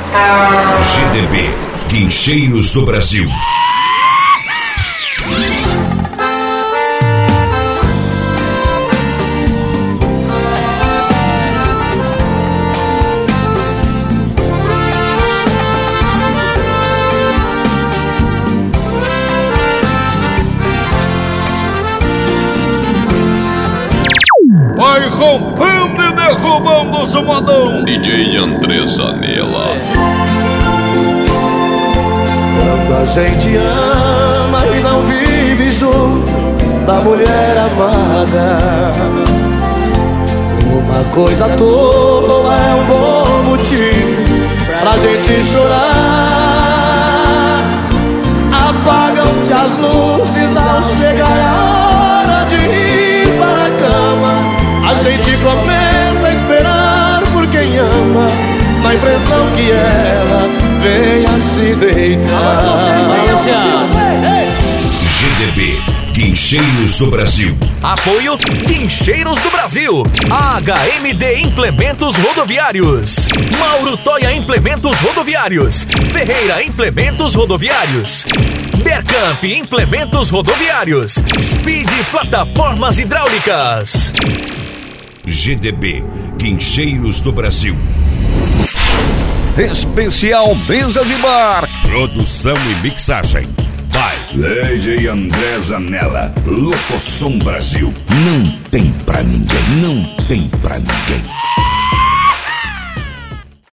GDB, Guincheiros do Brasil. Vai rompendo e derrubando o zumbadão. DJ André Zanella. Quando a gente ama e não vive junto da mulher amada, uma coisa à toa é um bom motivo pra gente chorar. Apagam-se as luzes ao chegar a hora de ir para a cama. A gente começa a esperar por quem ama, na impressão que ela venha se deitar. GDB, Guincheiros do Brasil. Apoio Guincheiros do Brasil. HMD Implementos Rodoviários. Mauro Toia Implementos Rodoviários. Ferreira Implementos Rodoviários. Bercamp Implementos Rodoviários. Speed Plataformas Hidráulicas. GDB, Guincheiros do Brasil. Especial Mesa de Bar. Produção e mixagem by DJ André Zanella. Locosom Brasil. Não tem pra ninguém, não tem pra ninguém.